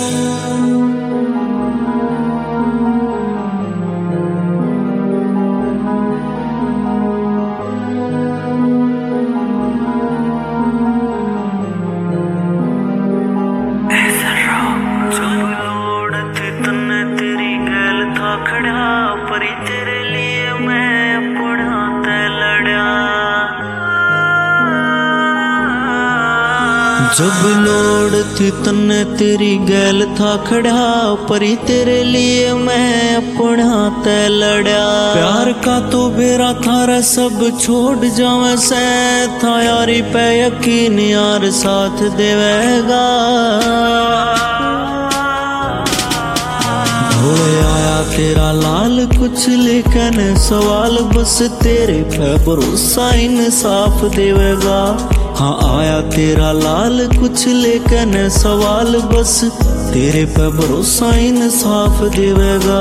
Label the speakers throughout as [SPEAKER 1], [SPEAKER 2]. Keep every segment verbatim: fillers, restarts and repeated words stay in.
[SPEAKER 1] जब लोड़ थी तन्ने तेरी गैल था खड़ा, परी तेरे लिए मैं अपना तय लड़ा। प्यार का तो बेरा थारा सब छोड़ जावे से, था यारी पे यकीन यार साथ देवेगा। होए आया तेरा लाल कुछ लेकिन सवाल बस तेरे पे भरोसा इंसाफ देवेगा। हाँ आया तेरा लाल कुछ लेकिन सवाल बस तेरे पे भरोसा इंसाफ देवेगा।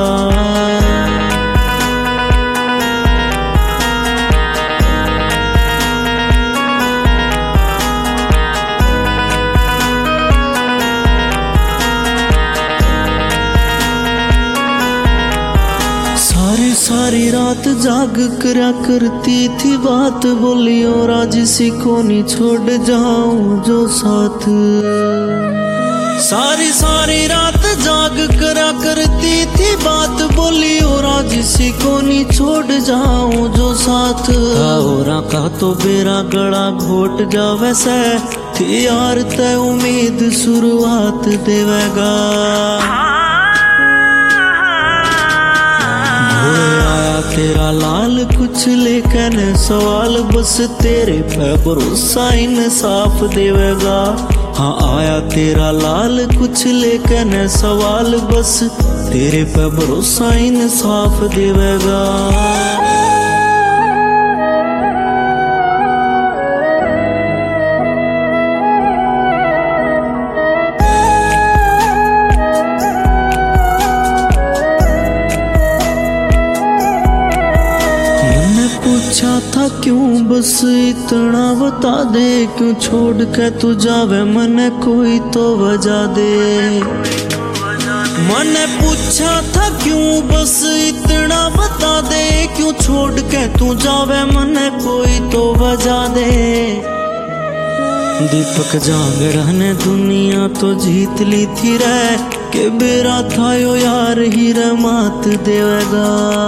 [SPEAKER 1] सारी सारी रात जाग करा करती थी बात, बोली और आज इसी को नहीं छोड़ जाऊं जो साथ। सारी सारी रात जाग करा करती थी बात, बोली और आज इसी को नहीं छोड़ जाऊं जो साथ। और का तो बेरा गड़ा घोट जा वैसे थी यार तय उम्मीद शुरुआत देवेगा। तेरा लाल कुछ लेकिन सवाल बस तेरे पे भरोसा इंसाफ देवेगा। हाँ आया तेरा लाल कुछ लेकिन सवाल बस तेरे पे भरोसा इंसाफ देवेगा। पूछा था क्यों बस इतना बता दे, क्यों छोड़ के तू जावे मन कोई तो वजह दे। मैंने पूछा था क्यों बस इतना बता दे, क्यों छोड़ के तू जावे मन कोई तो वजह दे। दीपक जागड़ा ने दुनिया तो जीत ली थी रे, के बेरा था यो यार हीरा मात देवेगा।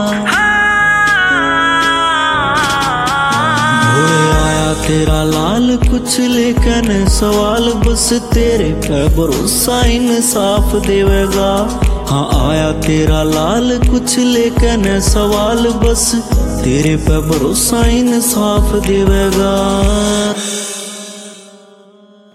[SPEAKER 1] तेरा लाल कुछ लेकिन सवाल बस तेरे पे भरोसा इंसाफ देवेगा। हाँ आया तेरा लाल कुछ लेकिन सवाल बस तेरे पे भरोसा इंसाफ देवेगा।